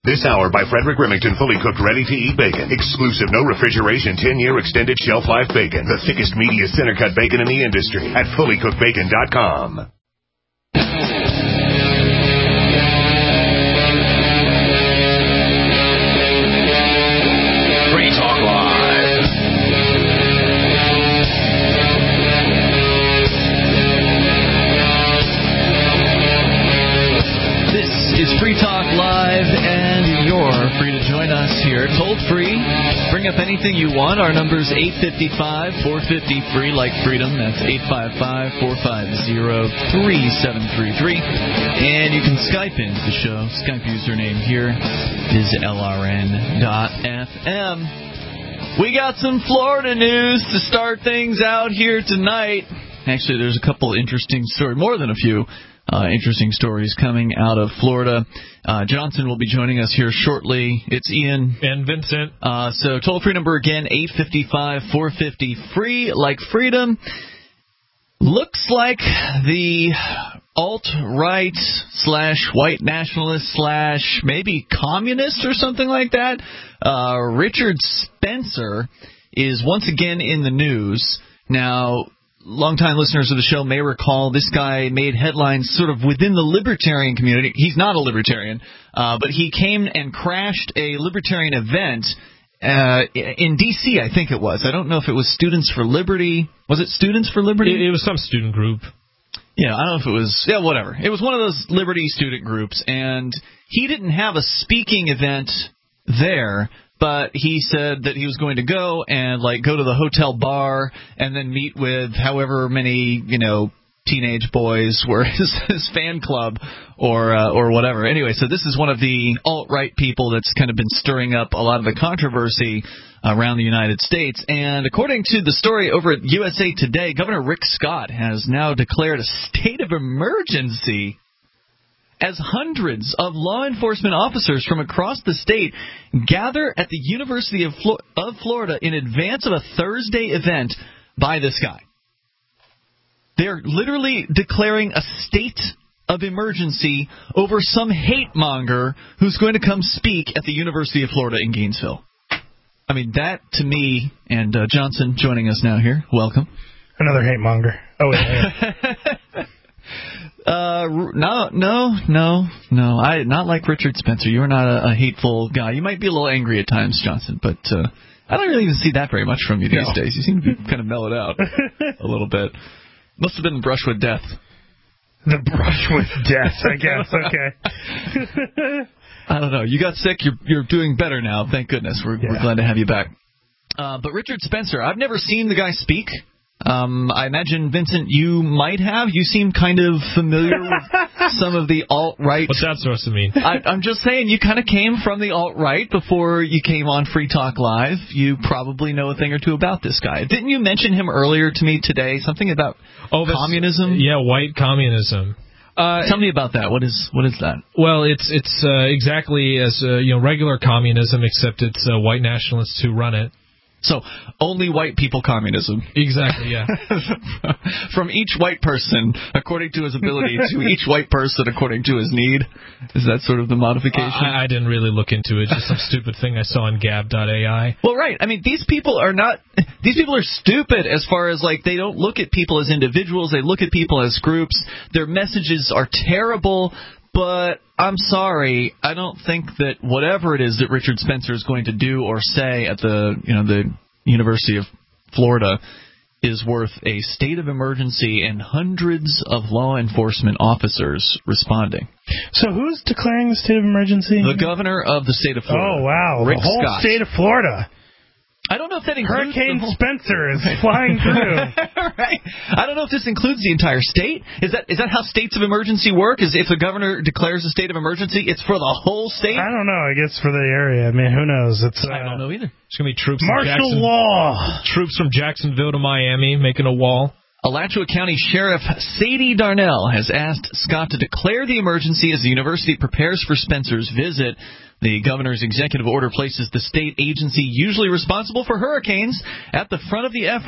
This hour by Frederick Remington, fully cooked, ready-to-eat bacon. Exclusive, no refrigeration, 10-year extended shelf life bacon. The thickest, meatiest, center-cut bacon in the industry at fullycookedbacon.com. Free Talk Live. This is Free Talk Live, and you're free to join us here. Toll free. Bring up anything you want. Our number's 855-450-FREE, like freedom. That's 855-450-3733. And you can Skype into the show. Skype username here is LRN.FM. We got some Florida news to start things out here tonight. Actually, there's a couple interesting stories, more than a few interesting stories coming out of Florida. Johnson will be joining us here shortly. It's Ian. And Vincent. So toll-free number again, 855-450-FREE, like freedom. Looks like the alt-right / white nationalist / maybe communist or something like that, Richard Spencer, is once again in the news. Now, longtime listeners of the show may recall this guy made headlines sort of within the libertarian community. He's not a libertarian, but he came and crashed a libertarian event in D.C., I think it was. I don't know if it was Students for Liberty. Was it Students for Liberty? It was some student group. Yeah, I don't know if it was. Yeah, whatever. It was one of those Liberty student groups, and he didn't have a speaking event there, but he said that he was going to go and go to the hotel bar and then meet with however many, teenage boys were his fan club or whatever. Anyway, so this is one of the alt-right people that's kind of been stirring up a lot of the controversy around the United States. And according to the story over at USA Today, Governor Rick Scott has now declared a state of emergency as hundreds of law enforcement officers from across the state gather at the University of Florida in advance of a Thursday event by this guy. They're literally declaring a state of emergency over some hate monger who's going to come speak at the University of Florida in Gainesville. I mean, that to me, and Johnson joining us now here. Welcome. Another hate monger. Oh, yeah. No. Not like Richard Spencer. You're not a hateful guy. You might be a little angry at times, Johnson, but I don't really even see that very much from you these days. You seem to be kind of mellowed out a little bit. Must have been the brush with death. The brush with death, I guess. Okay. I don't know. You got sick. You're doing better now. Thank goodness. We're glad to have you back. But Richard Spencer, I've never seen the guy speak. I imagine, Vincent, you might have. You seem kind of familiar with some of the alt-right. What's that supposed to mean? I'm just saying, you kind of came from the alt-right before you came on Free Talk Live. You probably know a thing or two about this guy. Didn't you mention him earlier to me today? Something about communism? Yeah, white communism. Tell me about that. What is that? Well, it's exactly as regular communism, except it's white nationalists who run it. So, only white people communism. Exactly, yeah. From each white person, according to his ability, to each white person according to his need. Is that sort of the modification? I didn't really look into it. Just some stupid thing I saw on Gab.ai. Well, right. I mean, these people are stupid as far as, they don't look at people as individuals. They look at people as groups. Their messages are terrible. But I'm sorry, I don't think that whatever it is that Richard Spencer is going to do or say at the University of Florida is worth a state of emergency and hundreds of law enforcement officers responding. So who's declaring the state of emergency? The governor of the state of Florida. Oh, wow. Rick the whole Scott. State of Florida. I don't know if that includes Hurricane Spencer is flying through. Right. I don't know if this includes the entire state. Is that how states of emergency work? Is if the governor declares a state of emergency, it's for the whole state? I don't know. I guess for the area. I mean, who knows? I don't know either. It's going to be troops martial law. Troops from Jacksonville to Miami making a wall. Alachua County Sheriff Sadie Darnell has asked Scott to declare the emergency as the university prepares for Spencer's visit. The governor's executive order places the state agency usually responsible for hurricanes at the front of the effort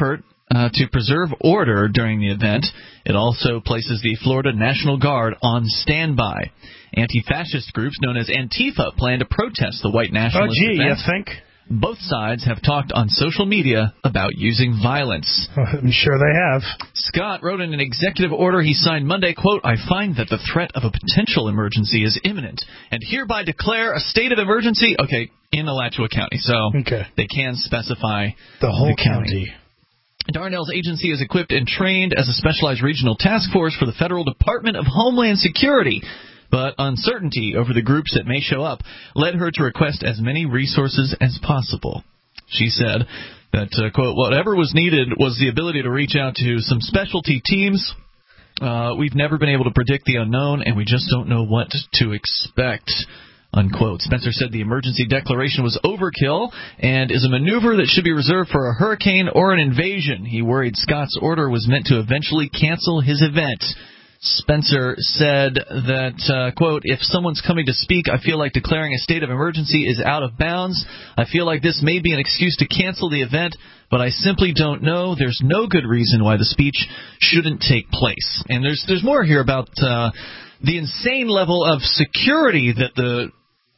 to preserve order during the event. It also places the Florida National Guard on standby. Anti-fascist groups known as Antifa plan to protest the white nationalist event. You think? Both sides have talked on social media about using violence. I'm sure they have. Scott wrote in an executive order he signed Monday, quote, "I find that the threat of a potential emergency is imminent and hereby declare a state of emergency." Okay, in Alachua County, so they can specify the whole county. Darnell's agency is equipped and trained as a specialized regional task force for the Federal Department of Homeland Security. But uncertainty over the groups that may show up led her to request as many resources as possible. She said that, quote, "Whatever was needed was the ability to reach out to some specialty teams. We've never been able to predict the unknown, and we just don't know what to expect," unquote. Spencer said the emergency declaration was overkill and is a maneuver that should be reserved for a hurricane or an invasion. He worried Scott's order was meant to eventually cancel his event. Spencer said that, quote, "If someone's coming to speak, I feel like declaring a state of emergency is out of bounds. I feel like this may be an excuse to cancel the event, but I simply don't know. There's no good reason why the speech shouldn't take place." And there's more here about the insane level of security that the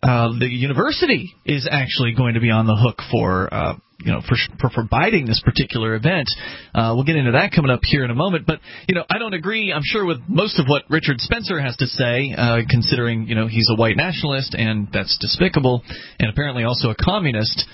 university is actually going to be on the hook for providing this particular event. We'll get into that coming up here in a moment. But, I don't agree, I'm sure, with most of what Richard Spencer has to say, considering, he's a white nationalist, and that's despicable, and apparently also a communist.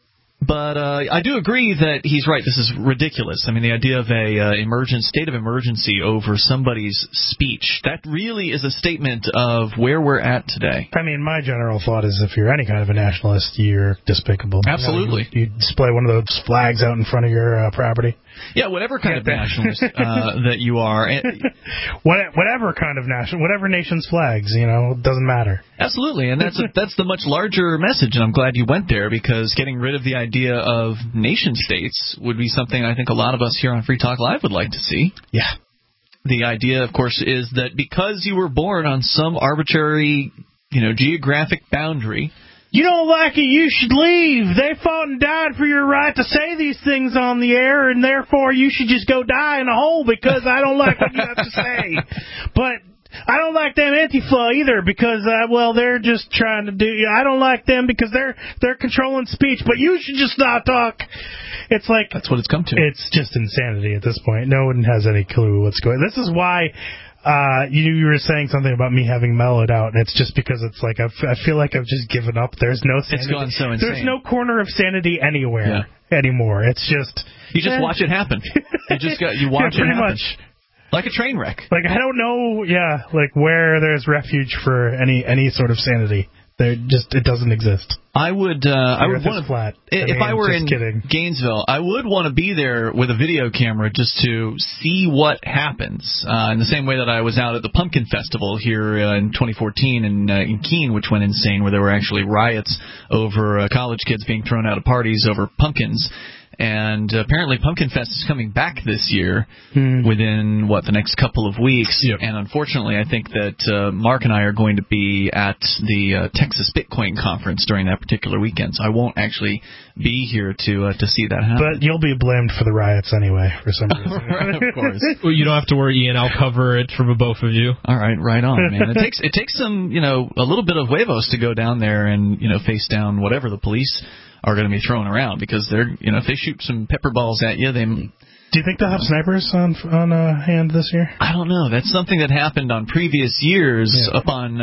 But I do agree that he's right. This is ridiculous. I mean, the idea of a state of emergency over somebody's speech, that really is a statement of where we're at today. I mean, my general thought is if you're any kind of a nationalist, you're despicable. Absolutely. You display one of those flags out in front of your property. Yeah, whatever kind of nationalist that you are. Whatever kind of whatever nation's flags, it doesn't matter. Absolutely, and that's the much larger message, and I'm glad you went there, because getting rid of the idea of nation-states would be something I think a lot of us here on Free Talk Live would like to see. Yeah. The idea, of course, is that because you were born on some arbitrary, geographic boundary, you don't like it, you should leave. They fought and died for your right to say these things on the air, and therefore you should just go die in a hole because I don't like what you have to say. But I don't like them Antifa either because, they're just trying to do... I don't like them because they're controlling speech, but you should just not talk. It's like... That's what it's come to. It's just insanity at this point. No one has any clue what's going on. This is why... you were saying something about me having mellowed out, and it's just because it's like I feel like I've just given up. There's no sanity. It's gone so insane. There's no corner of sanity anywhere anymore. It's just you just watch it happen. You watch it happen. Much. Like a train wreck. Like I don't know, where there's refuge for any sort of sanity. It doesn't exist. I would want to flat. If I were in kidding. Gainesville, I would want to be there with a video camera just to see what happens. In the same way that I was out at the Pumpkin Festival here in 2014 in Keene, which went insane, where there were actually riots over college kids being thrown out of parties over pumpkins. And apparently Pumpkin Fest is coming back this year within, the next couple of weeks. Yep. And unfortunately, I think that Mark and I are going to be at the Texas Bitcoin Conference during that particular weekend. So I won't actually be here to see that happen. But you'll be blamed for the riots anyway, for some reason. Right, of course. Well, you don't have to worry, Ian. I'll cover it for both of you. All right, right on, man. It takes some, a little bit of huevos to go down there and, face down whatever the police are going to be throwing around, because they're, if they shoot some pepper balls at you, they... Do you think they'll have snipers on hand this year? I don't know. That's something that happened on previous years up on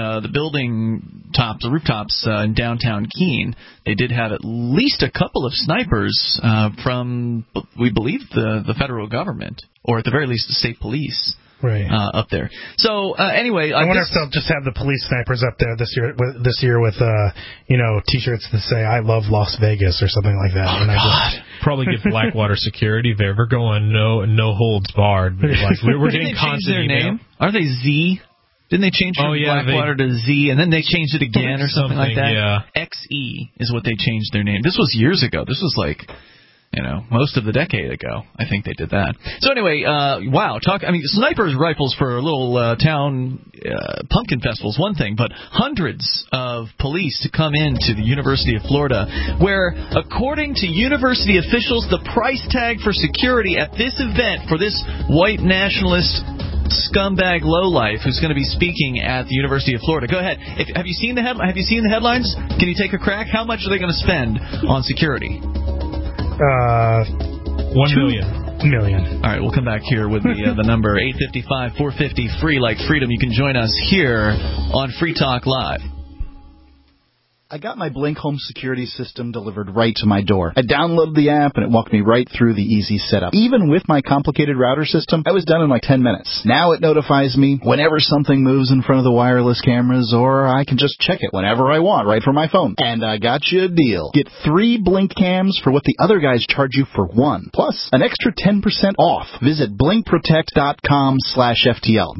the rooftops in downtown Keene. They did have at least a couple of snipers from, we believe, the federal government, or at the very least the state police. Right. Up there. So anyway, I wonder if they'll just have the police snipers up there this year with T-shirts that say "I love Las Vegas" or something like that. Oh, God. Probably get Blackwater security there. We're going no holds barred. Like we're getting constant email. Name? Are they Z? Didn't they change from Blackwater to Z, and then they changed it again or something like that? Yeah. XE is what they changed their name. This was years ago. This was like most of the decade ago. I think they did that. So anyway, wow. Snipers rifles for little town pumpkin festivals, one thing, but hundreds of police to come into the University of Florida, where, according to university officials, the price tag for security at this event for this white nationalist scumbag lowlife who's going to be speaking at the University of Florida. Go ahead. Have you seen the headlines? Can you take a crack? How much are they going to spend on security? $1 million. All right, we'll come back here with the number 855-450-FREE, like freedom. You can join us here on Free Talk Live. I got my Blink home security system delivered right to my door. I downloaded the app and it walked me right through the easy setup. Even with my complicated router system, I was done in like 10 minutes. Now it notifies me whenever something moves in front of the wireless cameras, or I can just check it whenever I want right from my phone. And I got you a deal. Get 3 Blink cams for what the other guys charge you for 1, plus an extra 10% off. Visit blinkprotect.com/FTL.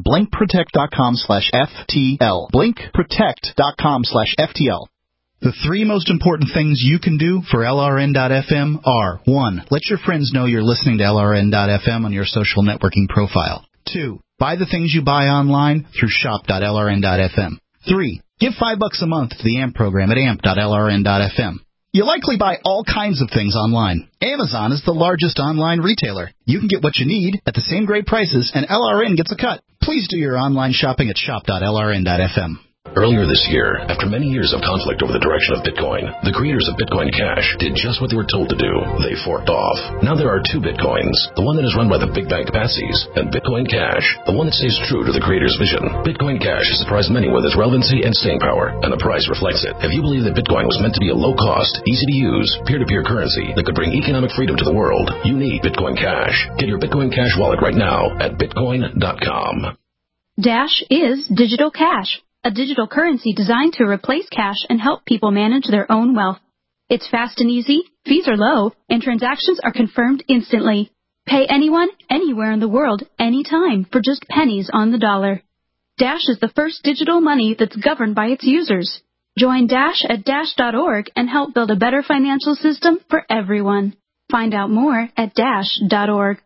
blinkprotect.com/FTL. blinkprotect.com/FTL. The 3 most important things you can do for LRN.FM are: 1. Let your friends know you're listening to LRN.FM on your social networking profile. 2. Buy the things you buy online through shop.LRN.FM. 3. Give $5 a month to the AMP program at amp.LRN.FM. You likely buy all kinds of things online. Amazon is the largest online retailer. You can get what you need at the same great prices, and LRN gets a cut. Please do your online shopping at shop.LRN.FM. Earlier this year, after many years of conflict over the direction of Bitcoin, the creators of Bitcoin Cash did just what they were told to do. They forked off. Now there are 2 Bitcoins, the one that is run by the big bank patsies, and Bitcoin Cash, the one that stays true to the creator's vision. Bitcoin Cash has surprised many with its relevancy and staying power, and the price reflects it. If you believe that Bitcoin was meant to be a low-cost, easy-to-use, peer-to-peer currency that could bring economic freedom to the world, you need Bitcoin Cash. Get your Bitcoin Cash wallet right now at bitcoin.com. Dash is digital cash, a digital currency designed to replace cash and help people manage their own wealth. It's fast and easy, fees are low, and transactions are confirmed instantly. Pay anyone, anywhere in the world, anytime, for just pennies on the dollar. Dash is the first digital money that's governed by its users. Join Dash at dash.org and help build a better financial system for everyone. Find out more at dash.org.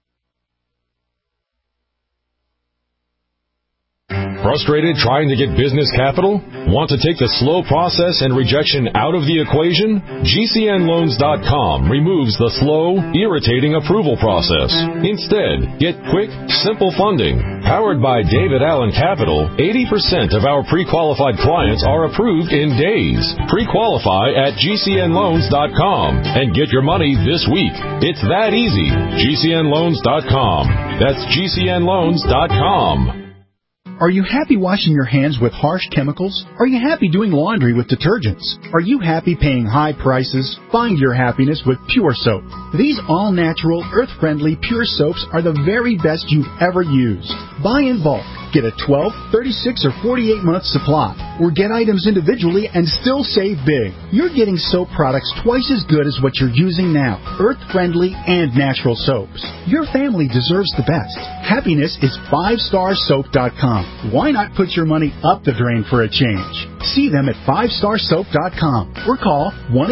Frustrated trying to get business capital? Want to take the slow process and rejection out of the equation? GCNloans.com removes the slow, irritating approval process. Instead, get quick, simple funding. Powered by David Allen Capital, 80% of our pre-qualified clients are approved in days. Pre-qualify at GCNloans.com and get your money this week. It's that easy. GCNloans.com. That's GCNloans.com. Are you happy washing your hands with harsh chemicals? Are you happy doing laundry with detergents? Are you happy paying high prices? Find your happiness with Pure Soap. These all-natural, earth-friendly Pure Soaps are the very best you've ever used. Buy in bulk. Get a 12, 36, or 48-month supply. Or get items individually and still save big. You're getting soap products twice as good as what you're using now. Earth-friendly and natural soaps. Your family deserves the best. Happiness is 5starsoap.com. Why not put your money up the drain for a change? See them at 5starsoap.com or call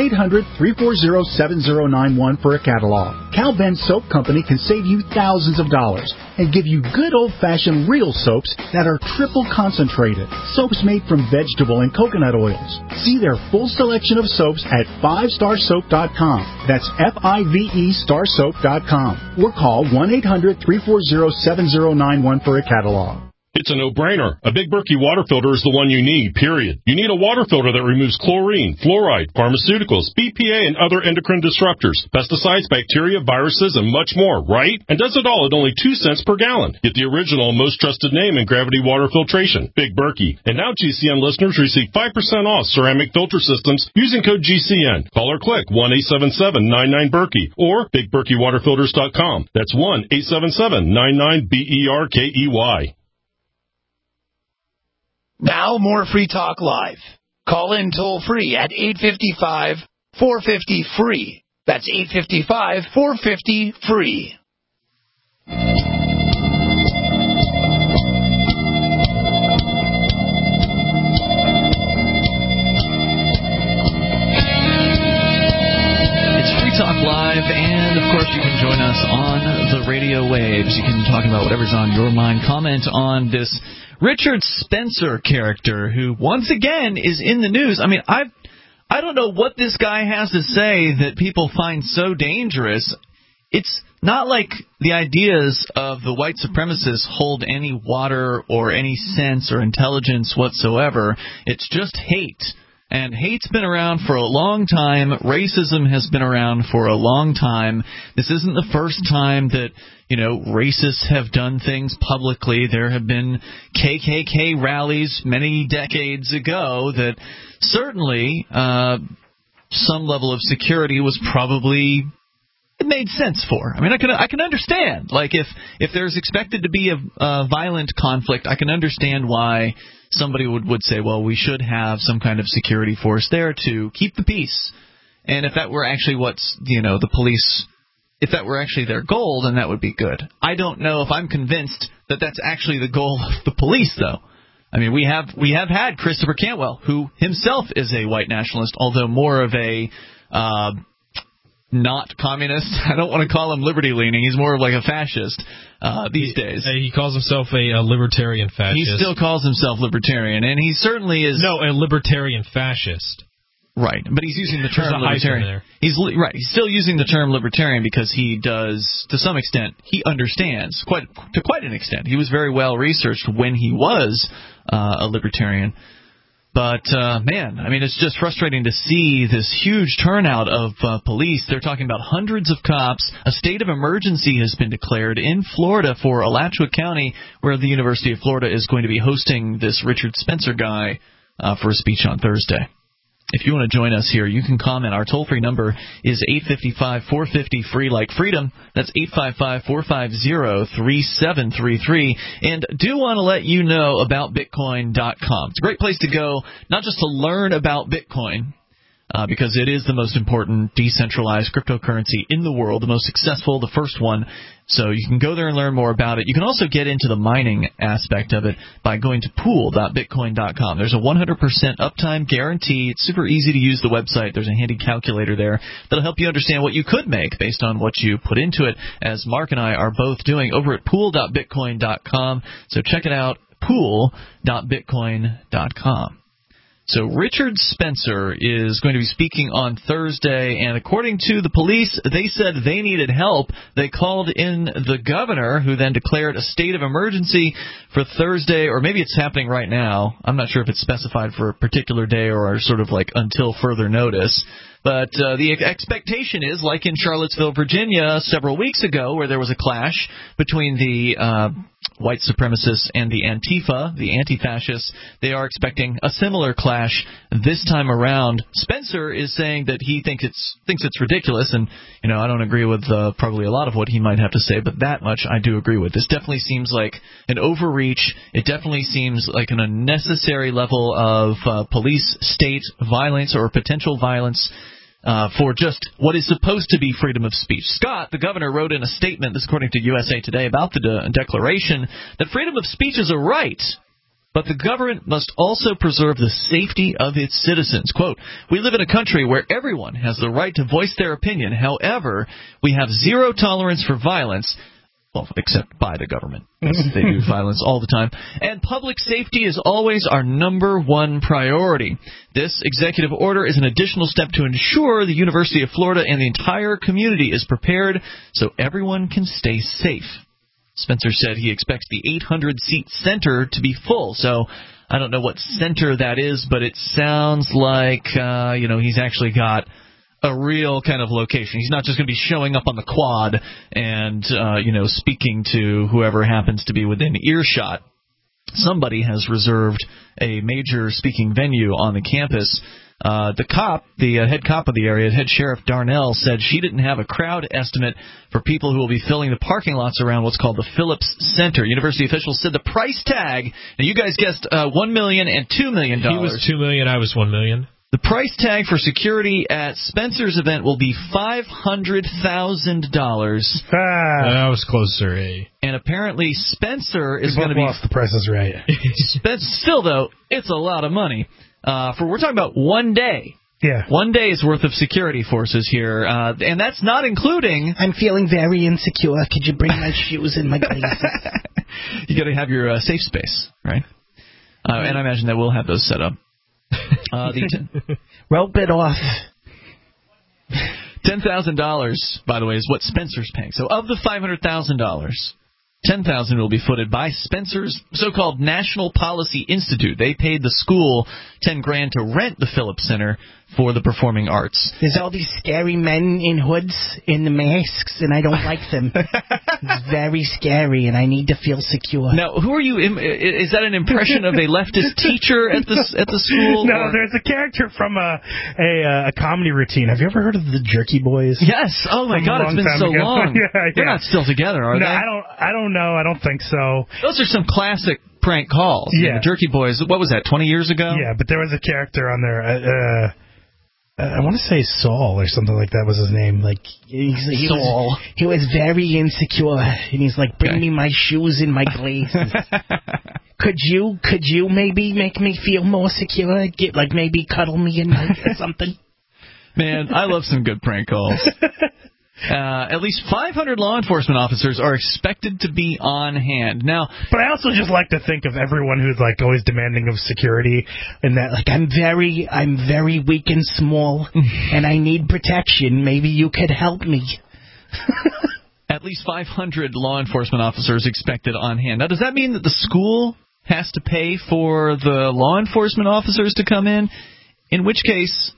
1-800-340-7091 for a catalog. Cal Ben Soap Company can save you thousands of dollars and give you good old-fashioned real soaps that are triple concentrated. Soaps made from vegetable and coconut oils. See their full selection of soaps at 5starsoap.com. That's F-I-V-E starsoap.com. Or call 1-800-340-7091 for a catalog. It's a no-brainer. A Big Berkey water filter is the one you need, period. You need a water filter that removes chlorine, fluoride, pharmaceuticals, BPA, and other endocrine disruptors, pesticides, bacteria, viruses, and much more, right? And does it all at only 2 cents per gallon. Get the original, most trusted name in gravity water filtration, Big Berkey. And now GCN listeners receive 5% off ceramic filter systems using code GCN. Call or click 1-877-99-BERKEY or BigBerkeyWaterFilters.com. That's 1-877-99-BERKEY. Now more Free Talk Live. Call in toll-free at 855-450-FREE. That's 855-450-FREE. It's Free Talk Live. and of course you can join us on the radio waves. You can talk about whatever's on your mind. Comment on this Richard Spencer character who, once again, is in the news. I mean, I don't know what this guy has to say that people find so dangerous. It's not like the ideas of the white supremacists hold any water or any sense or intelligence whatsoever. It's just hate. And hate's been around for a long time. Racism has been around for a long time. This isn't the first time that, racists have done things publicly. There have been KKK rallies many decades ago that certainly some level of security was probably it made sense for. I mean, I can understand. Like, if there's expected to be a violent conflict, I can understand why somebody would say, well, we should have some kind of security force there to keep the peace. And if that were actually the police, if that were actually their goal, then that would be good. I don't know if I'm convinced that that's actually the goal of the police, though. I mean, we have had Christopher Cantwell, who himself is a white nationalist, although more of a not communist. I don't want to call him liberty-leaning. He's more of like a fascist these days. He calls himself a libertarian fascist. He still calls himself libertarian, and he certainly is... No, a libertarian fascist. Right, but he's using the term libertarian. He's still using the term libertarian because he does, to some extent, he understands, to quite an extent. He was very well researched when he was a libertarian. But, man, I mean, it's just frustrating to see this huge turnout of police. They're talking about hundreds of cops. A state of emergency has been declared in Florida for Alachua County, where the University of Florida is going to be hosting this Richard Spencer guy for a speech on Thursday. If you want to join us here, you can comment. Our toll-free number is 855-450-FREE like freedom. That's 855-450-3733. And do want to let you know about Bitcoin.com. It's a great place to go, not just to learn about Bitcoin, because it is the most important decentralized cryptocurrency in the world, the most successful, the first one. So you can go there and learn more about it. You can also get into the mining aspect of it by going to pool.bitcoin.com. There's a 100% uptime guarantee. It's super easy to use the website. There's a handy calculator there that'll help you understand what you could make based on what you put into it, as Mark and I are both doing over at pool.bitcoin.com. So check it out, pool.bitcoin.com. So Richard Spencer is going to be speaking on Thursday, and according to the police, they said they needed help. They called in the governor, who then declared a state of emergency for Thursday, or maybe it's happening right now. I'm not sure if it's specified for a particular day or sort of like until further notice. But the expectation is, like in Charlottesville, Virginia, several weeks ago, where there was a clash between the white supremacists and the Antifa, the anti-fascists. They are expecting a similar clash this time around. Spencer is saying that he thinks it's ridiculous, and I don't agree with probably a lot of what he might have to say, but that much I do agree with. This definitely seems like an overreach. It definitely seems like an unnecessary level of police-state violence or potential violence for just what is supposed to be freedom of speech. Scott, the governor, wrote in a statement, this according to USA Today, about the declaration, that freedom of speech is a right, but the government must also preserve the safety of its citizens. Quote, "We live in a country where everyone has the right to voice their opinion. However, we have zero tolerance for violence." Well, except by the government. They do violence all the time. "And public safety is always our number one priority. This executive order is an additional step to ensure the University of Florida and the entire community is prepared so everyone can stay safe." Spencer said he expects the 800-seat center to be full. So I don't know what center that is, but it sounds like, he's actually got a real kind of location. He's not just going to be showing up on the quad and, speaking to whoever happens to be within earshot. Somebody has reserved a major speaking venue on the campus. The head cop of the area, head sheriff Darnell, said she didn't have a crowd estimate for people who will be filling the parking lots around what's called the Phillips Center. University officials said the price tag, and you guys guessed $1 million and $2 million. He was $2 million, I was $1 million. The price tag for security at Spencer's event will be $500,000. That was closer, And apparently Spencer is going to be... lost the prices right. Still, though, it's a lot of money. We're talking about one day. Yeah. 1 day's worth of security forces here, and that's not including... I'm feeling very insecure. Could you bring my shoes and my glasses? You got to have your safe space, right? And I imagine that we'll have those set up. Rope it off. $10,000, by the way, is what Spencer's paying. So of the $500,000, $10,000 will be footed by Spencer's so-called National Policy Institute. They paid the school $10,000 to rent the Phillips Center for the performing arts. There's all these scary men in hoods in the masks, and I don't like them. It's very scary, and I need to feel secure. Now, who are you? Is that an impression of a leftist teacher at the school? No, there's a character from a comedy routine. Have you ever heard of the Jerky Boys? Yes. Oh my God, it's been so long. Yeah. They're not still together, are they? No, I don't know. I don't think so. Those are some classic prank calls. Yeah. The Jerky Boys. What was that? 20 years ago? Yeah, but there was a character on there. I want to say Saul or something like that was his name. Like Saul. He was very insecure, and he's like, "Bring me my shoes and my glasses." Could you maybe make me feel more secure? Maybe cuddle me in or something. Man, I love some good prank calls. At least 500 law enforcement officers are expected to be on hand. Now, but I also just like to think of everyone who's like always demanding of security, and that like I'm very weak and small, and I need protection. Maybe you could help me. At least 500 law enforcement officers expected on hand. Now, does that mean that the school has to pay for the law enforcement officers to come in? In which case,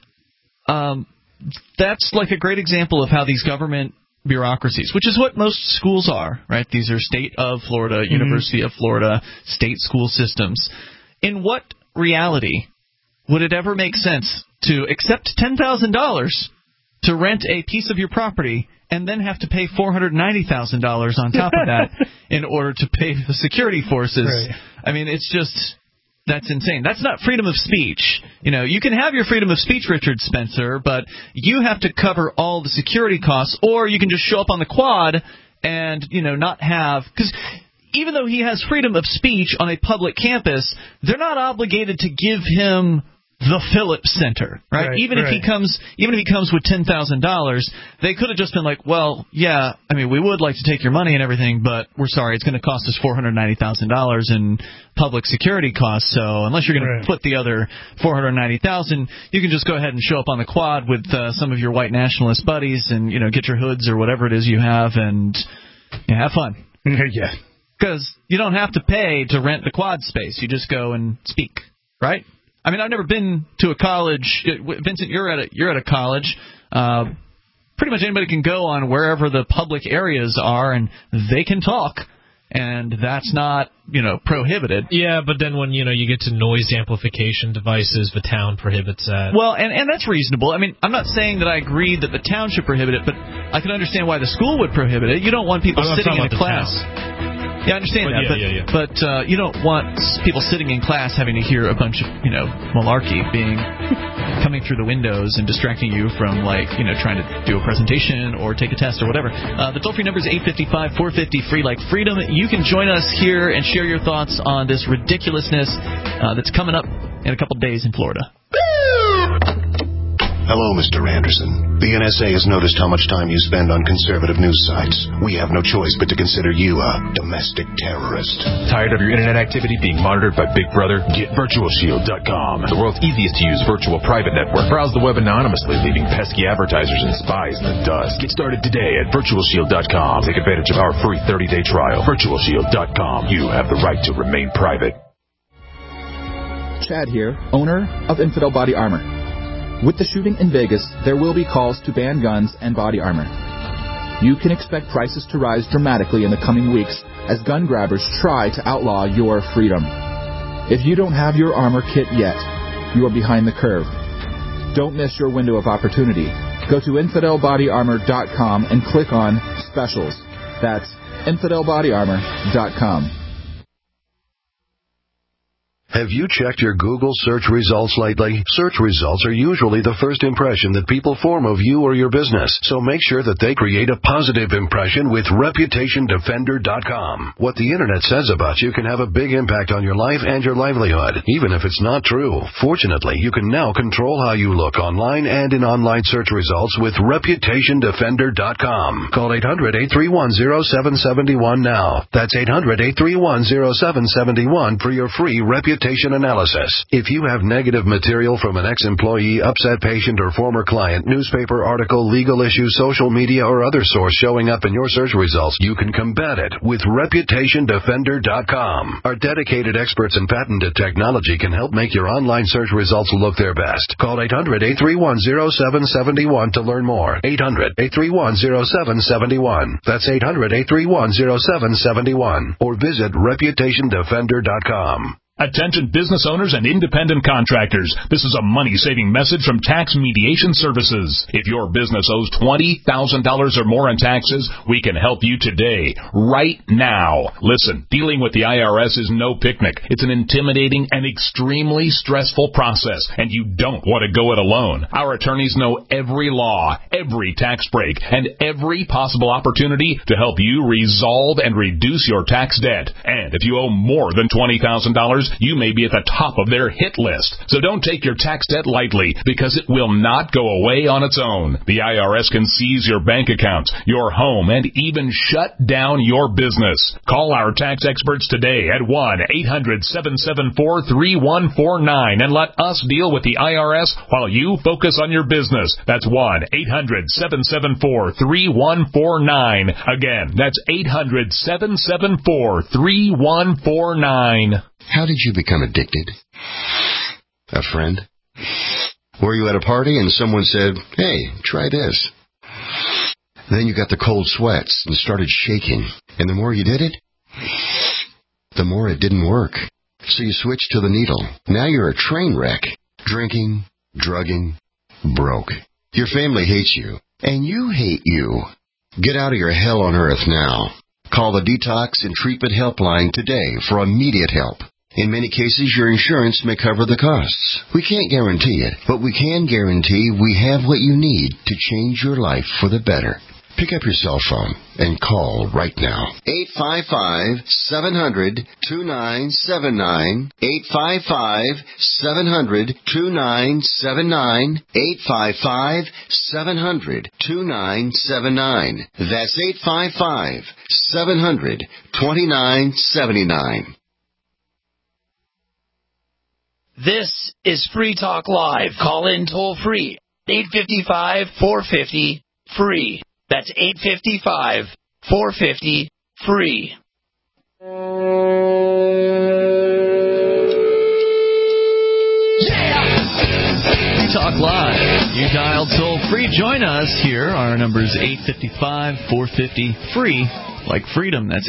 that's like a great example of how these government bureaucracies, which is what most schools are, right? These are state of Florida, University of Florida, state school systems. In what reality would it ever make sense to accept $10,000 to rent a piece of your property and then have to pay $490,000 on top of that in order to pay the security forces? Right. I mean, it's just... That's insane. That's not freedom of speech. You can have your freedom of speech, Richard Spencer, but you have to cover all the security costs, or you can just show up on the quad and, not have... Because even though he has freedom of speech on a public campus, they're not obligated to give him the Phillips Center, right? Even if he comes with $10,000, they could have just been like, well, yeah, I mean, we would like to take your money and everything, but we're sorry, it's going to cost us $490,000 in public security costs. So unless you're going to put the other $490,000, you can just go ahead and show up on the quad with some of your white nationalist buddies and get your hoods or whatever it is you have and have fun. Yeah, because you don't have to pay to rent the quad space. You just go and speak, right? I mean, I've never been to a college. Vincent, you're at a college. Pretty much anybody can go on wherever the public areas are, and they can talk, and that's not, prohibited. Yeah, but then when, you get to noise amplification devices, the town prohibits that. Well, and that's reasonable. I mean, I'm not saying that I agree that the town should prohibit it, but I can understand why the school would prohibit it. You don't want people sitting in a class. Yeah, I understand that, but you don't want people sitting in class having to hear a bunch of, malarkey coming through the windows and distracting you from, trying to do a presentation or take a test or whatever. The toll-free number is 855-450-FREE, like freedom. You can join us here and share your thoughts on this ridiculousness that's coming up in a couple days in Florida. Hello, Mr. Anderson. The NSA has noticed how much time you spend on conservative news sites. We have no choice but to consider you a domestic terrorist. Tired of your internet activity being monitored by Big Brother? Get VirtualShield.com, the world's easiest to use virtual private network. Browse the web anonymously, leaving pesky advertisers and spies in the dust. Get started today at VirtualShield.com. Take advantage of our free 30-day trial. VirtualShield.com. You have the right to remain private. Chad here, owner of Infidel Body Armor. With the shooting in Vegas, there will be calls to ban guns and body armor. You can expect prices to rise dramatically in the coming weeks as gun grabbers try to outlaw your freedom. If you don't have your armor kit yet, you are behind the curve. Don't miss your window of opportunity. Go to InfidelBodyArmor.com and click on Specials. That's InfidelBodyArmor.com. Have you checked your Google search results lately? Search results are usually the first impression that people form of you or your business, so make sure that they create a positive impression with ReputationDefender.com. What the Internet says about you can have a big impact on your life and your livelihood, even if it's not true. Fortunately, you can now control how you look online and in online search results with ReputationDefender.com. Call 800-831-0771 now. That's 800-831-0771 for your free reputation analysis. If you have negative material from an ex-employee, upset patient, or former client, newspaper article, legal issue, social media, or other source showing up in your search results, you can combat it with ReputationDefender.com. Our dedicated experts in patented technology can help make your online search results look their best. Call 800-831-0771 to learn more. 800-831-0771. That's 800-831-0771. Or visit ReputationDefender.com. Attention business owners and independent contractors. This is a money-saving message from Tax Mediation Services. If your business owes $20,000 or more in taxes, we can help you today, right now. Listen, dealing with the IRS is no picnic. It's an intimidating and extremely stressful process, and you don't want to go it alone. Our attorneys know every law, every tax break, and every possible opportunity to help you resolve and reduce your tax debt. And if you owe more than $20,000, you may be at the top of their hit list. So don't take your tax debt lightly, because it will not go away on its own. The IRS can seize your bank accounts, your home, and even shut down your business. Call our tax experts today at 1-800-774-3149 and let us deal with the IRS while you focus on your business. That's 1-800-774-3149. Again, that's 800-774-3149. How did you become addicted? A friend? Were you at a party and someone said, "Hey, try this"? Then you got the cold sweats and started shaking. And the more you did it, the more it didn't work. So you switched to the needle. Now you're a train wreck. Drinking, drugging, broke. Your family hates you. And you hate you. Get out of your hell on earth now. Call the Detox and Treatment Helpline today for immediate help. In many cases, your insurance may cover the costs. We can't guarantee it, but we can guarantee we have what you need to change your life for the better. Pick up your cell phone and call right now. 855-700-2979. 855-700-2979. 855-700-2979. That's 855-700-2979. This is Free Talk Live. Call in toll free. 855-450-FREE. That's 855-450-FREE. Talk Live. You dialed toll free. Join us here. Our number is 855-450-FREE. Like freedom. That's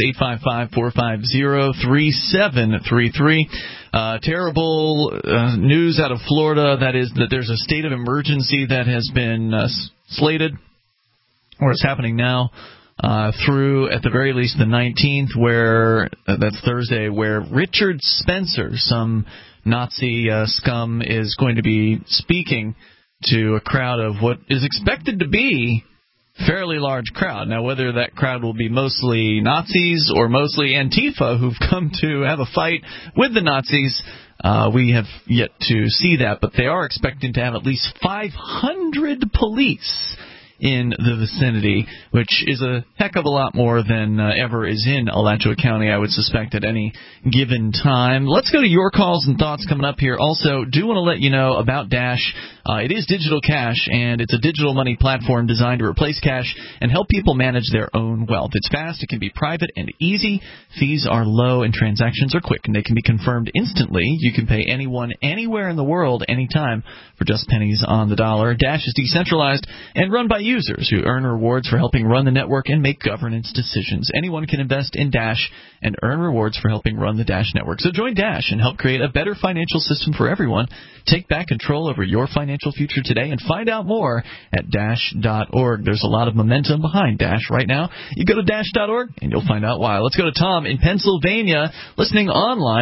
855-450-3733. Terrible news out of Florida. That is that there's a state of emergency that has been slated, or is happening now, through at the very least the 19th, where that's Thursday, where Richard Spencer, some Nazi scum, is going to be speaking to a crowd of what is expected to be fairly large crowd. Now, whether that crowd will be mostly Nazis or mostly Antifa who've come to have a fight with the Nazis, we have yet to see that. But they are expecting to have at least 500 police in the vicinity, which is a heck of a lot more than ever is in Alachua County, I would suspect, at any given time. Let's go to your calls and thoughts coming up here. Also, do want to let you know about Dash. It is digital cash, and it's a digital money platform designed to replace cash and help people manage their own wealth. It's fast, it can be private and easy. Fees are low, and transactions are quick, and they can be confirmed instantly. You can pay anyone, anywhere in the world, anytime, for just pennies on the dollar. Dash is decentralized and run by users who earn rewards for helping run the network and make governance decisions. Anyone can invest in Dash and earn rewards for helping run the Dash network. So join Dash and help create a better financial system for everyone. Take back control over your financial future today and find out more at Dash.org. There's a lot of momentum behind Dash right now. You go to Dash.org and you'll find out why. Let's go to Tom in Pennsylvania, listening online.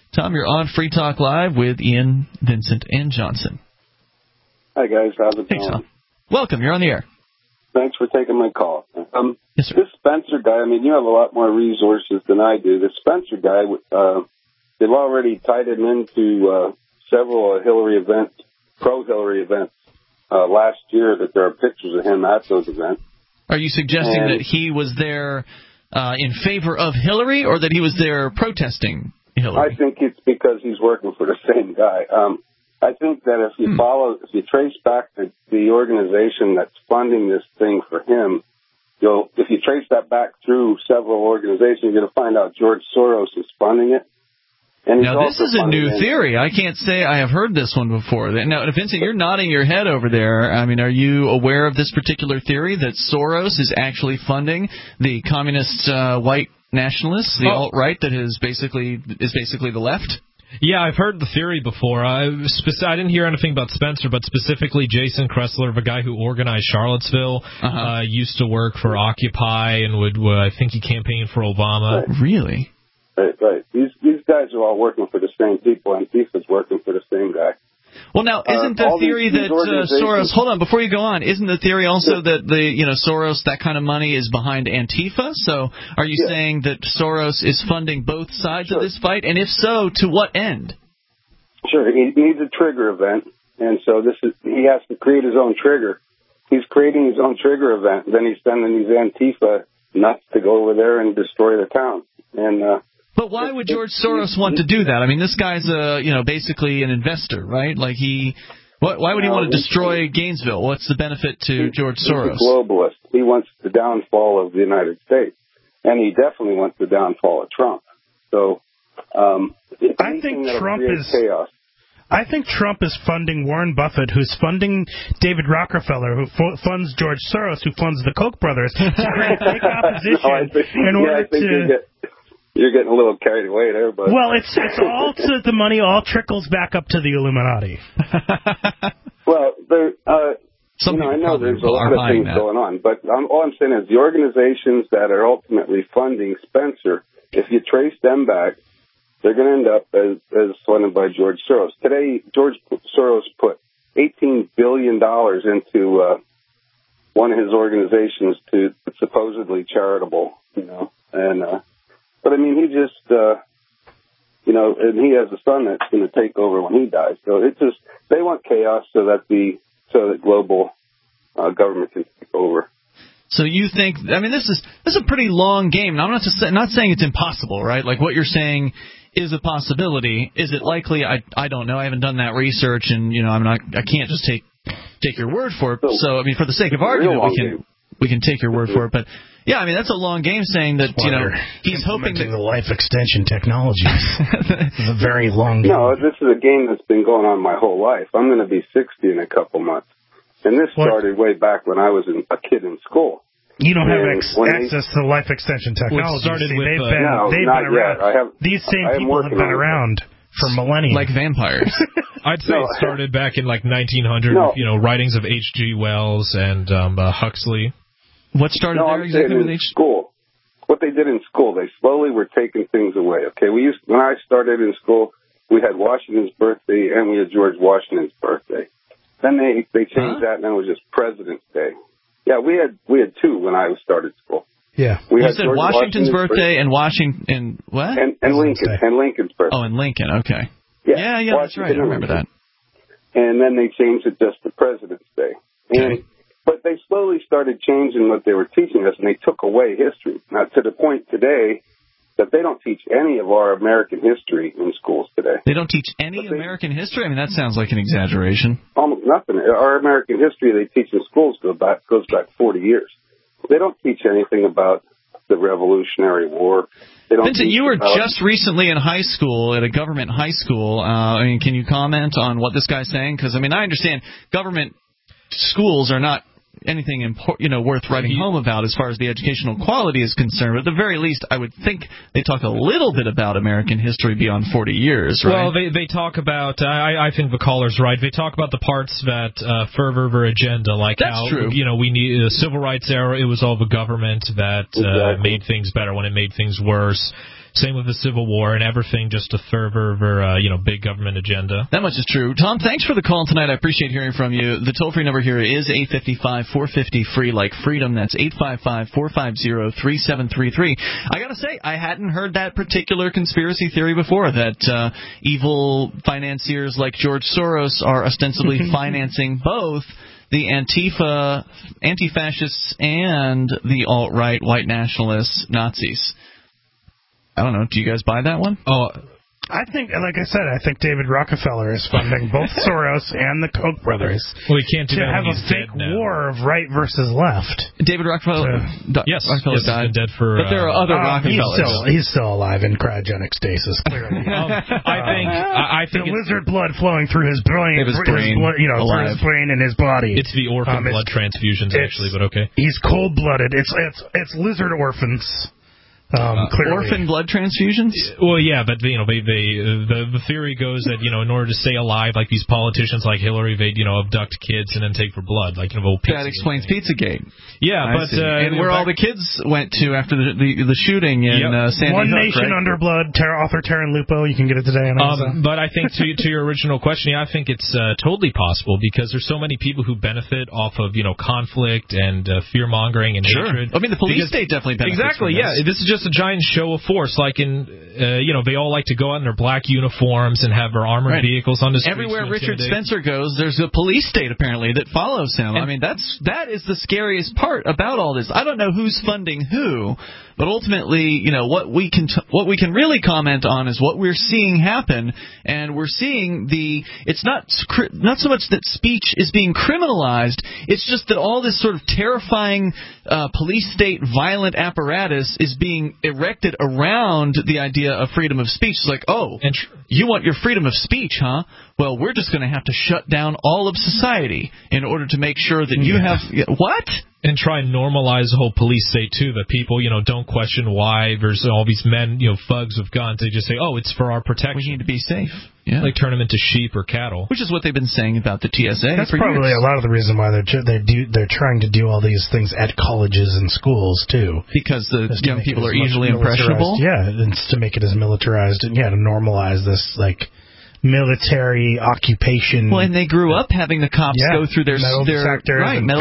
Tom, you're on Free Talk Live with Ian, Vincent, and Johnson. Hi, guys. How's it going? Tom. Welcome. You're on the air. Thanks for taking my call. Yes, sir. This Spencer guy, I mean, you have a lot more resources than I do. The Spencer guy, they've already tied him into several pro-Hillary events last year, that there are pictures of him at those events. Are you suggesting that he was there in favor of Hillary, or that he was there protesting Hillary? I think it's because he's working for the same guy. I think that if you trace back the organization that's funding this thing for him, if you trace that back through several organizations, you're going to find out George Soros is funding it. And now, this is a new theory. I can't say I have heard this one before. Now, Vincent, you're nodding your head over there. I mean, are you aware of this particular theory that Soros is actually funding the communist white nationalists, the alt-right that is basically the left? Yeah, I've heard the theory before. I didn't hear anything about Spencer, but specifically Jason Kressler, the guy who organized Charlottesville, used to work for Occupy and would I think he campaigned for Obama. Right. Really? Right. These guys are all working for the same people, and Antifa's working for the same guy. Well, now, isn't the theory that Soros... Hold on, before you go on, isn't the theory also that Soros, that kind of money is behind Antifa? So are you saying that Soros is funding both sides of this fight? And if so, to what end? Sure. He needs a trigger event, and so he has to create his own trigger. He's creating his own trigger event, then he's sending these Antifa nuts to go over there and destroy the town. But why would George Soros want to do that? I mean, this guy's basically an investor, right? Like why would he want to destroy Gainesville? What's the benefit to George Soros? He's a globalist. He wants the downfall of the United States, and he definitely wants the downfall of Trump. So, I think Trump is chaos. I think Trump is funding Warren Buffett, who's funding David Rockefeller, who funds George Soros, who funds the Koch brothers, to create fake opposition You're getting a little carried away there, but... Well, it's all the money all trickles back up to the Illuminati. Well, I know there's a lot of things going on, but all I'm saying is the organizations that are ultimately funding Spencer, if you trace them back, they're going to end up as funded by George Soros. Today, George Soros put $18 billion into one of his organizations to supposedly charitable, but I mean, he just, and he has a son that's going to take over when he dies. So they want chaos so that global government can take over. So you think, I mean, this is a pretty long game. Now, I'm not saying it's impossible, right? Like what you're saying is a possibility. Is it likely? I don't know. I haven't done that research, and I can't just take your word for it. So I mean, for the sake of argument, we can take your word for it, but. Yeah, I mean, that's a long game saying that, he's hoping that... the life extension technologies. It's a very long game. No, this is a game that's been going on my whole life. I'm going to be 60 in a couple months. And this started way back when I was a kid in school. You don't have access to life extension technology. They've been around. These same people have been around for millennia. Like vampires. I'd say it started back in like 1900, writings of H.G. Wells and Huxley. What started there exactly with school? What they did in school, they slowly were taking things away. Okay, when I started in school, we had Washington's birthday and we had George Washington's birthday. Then they changed that, and then it was just President's Day. Yeah, we had two when I started school. Yeah, you said George Washington's birthday and Washington what? And Lincoln's birthday. Oh, and Lincoln. Okay. Yeah, that's right. I remember that. And then they changed it just to President's Day. Okay. But they slowly started changing what they were teaching us, and they took away history. Now, to the point today that they don't teach any of our American history in schools today. They don't teach any American history? I mean, that sounds like an exaggeration. Almost nothing. Our American history they teach in schools goes back 40 years. They don't teach anything about the Revolutionary War. Vincent, you were just recently in high school, at a government high school. Can you comment on what this guy's saying? Because, I understand government schools are not anything worth writing home about as far as the educational quality is concerned. But at the very least, I would think they talk a little bit about American history beyond 40 years, right? Well, they talk about, I think the caller's right, they talk about the parts that further their agenda, like That's true. We need the civil rights era, it was all the government that made things better when it made things worse. Same with the Civil War and everything just to further, big government agenda. That much is true. Tom, thanks for the call tonight. I appreciate hearing from you. The toll-free number here is 855-450-FREE, like freedom. That's 855-450-3733. I got to say, I hadn't heard that particular conspiracy theory before, that evil financiers like George Soros are ostensibly financing both the Antifa, anti-fascists, and the alt-right, white nationalists, Nazis. I don't know. Do you guys buy that one? Oh, I think, like I said, I think David Rockefeller is funding both Soros and the Koch brothers. Well, he can't do to that have a fake war of right versus left. David Rockefeller, yes, Rockefeller died. He's been dead for. But there are other Rockefellers. He's still alive in cryogenic stasis. Clearly, I think the lizard blood flowing through his brain, through his brain and his body. It's the orphan blood transfusions, actually, but okay. He's cold-blooded. It's lizard orphans. Orphan blood transfusions? Well, yeah, but the theory goes that in order to stay alive, like these politicians like Hillary, they abduct kids and then take for blood, like old pizza. That explains Pizzagate. Yeah, but and where all the kids went to after the shooting in Sandy One Hook, Nation right? Under Blood, author Taryn Lupo. You can get it today on Amazon. But I think to your original question, I think it's totally possible because there's so many people who benefit off of conflict and fear mongering and hatred. I mean, the police state definitely benefits. Exactly. From this is just a giant show of force. Like they all like to go out in their black uniforms and have their armored vehicles on the streets. Everywhere Richard Spencer goes, there's a police state apparently that follows him. I mean, that is the scariest part about all this. I don't know who's funding who, but ultimately, what we can really comment on is what we're seeing happen, and we're seeing it's not so much that speech is being criminalized. It's just that all this sort of terrifying police state violent apparatus is being erected around the idea of freedom of speech. It's like, you want your freedom of speech, huh? Well, we're just going to have to shut down all of society in order to make sure that you have what? And try and normalize the whole police state, too, that people, don't question why there's all these men, thugs with guns. They just say, it's for our protection. We need to be safe. Yeah. Like turn them into sheep or cattle. Which is what they've been saying about the TSA. That's probably a lot of the reason why they're trying to do all these things at colleges and schools, too. Because the young people are easily impressionable? Yeah, it's to make it as militarized and, to normalize this, military occupation. Well, and they grew up having the cops go through their metal detectors,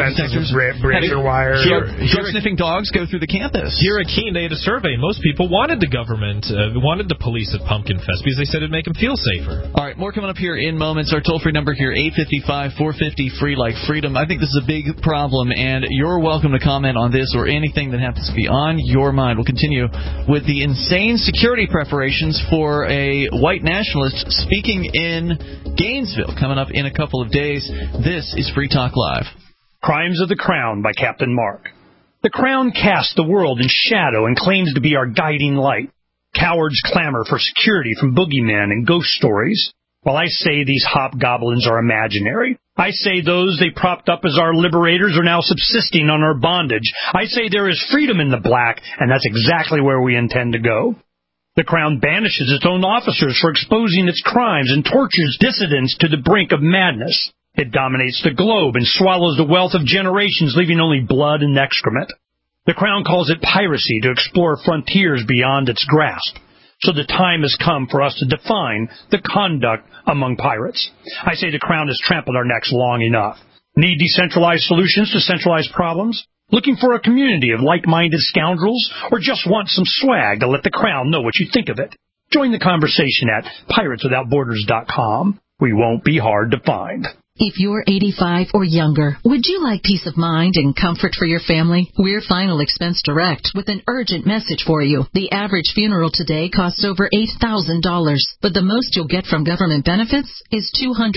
razor wires, drug-sniffing dogs go through the campus. Here at Keene, they had a survey. Most people wanted the government, wanted the police at Pumpkin Fest because they said it'd make them feel safer. All right, more coming up here in moments. Our toll-free number here, 855-450-FREE, like freedom. I think this is a big problem, and you're welcome to comment on this or anything that happens to be on your mind. We'll continue with the insane security preparations for a white nationalist speaking in Gainesville coming up in a couple of days. This is Free Talk Live. Crimes of the Crown by Captain Mark. The Crown casts the world in shadow and claims to be our guiding light. Cowards clamor for security from boogeymen and ghost stories, while I say these hobgoblins are imaginary. I say those they propped up as our liberators are now subsisting on our bondage. I say there is freedom in the black, and that's exactly where we intend to go. The Crown banishes its own officers for exposing its crimes and tortures dissidents to the brink of madness. It dominates the globe and swallows the wealth of generations, leaving only blood and excrement. The Crown calls it piracy to explore frontiers beyond its grasp. So the time has come for us to define the conduct among pirates. I say the Crown has trampled our necks long enough. Need decentralized solutions to centralized problems? Looking for a community of like-minded scoundrels, or just want some swag to let the Crown know what you think of it? Join the conversation at pirateswithoutborders.com. We won't be hard to find. If you're 85 or younger, would you like peace of mind and comfort for your family? We're Final Expense Direct with an urgent message for you. The average funeral today costs over $8,000, but the most you'll get from government benefits is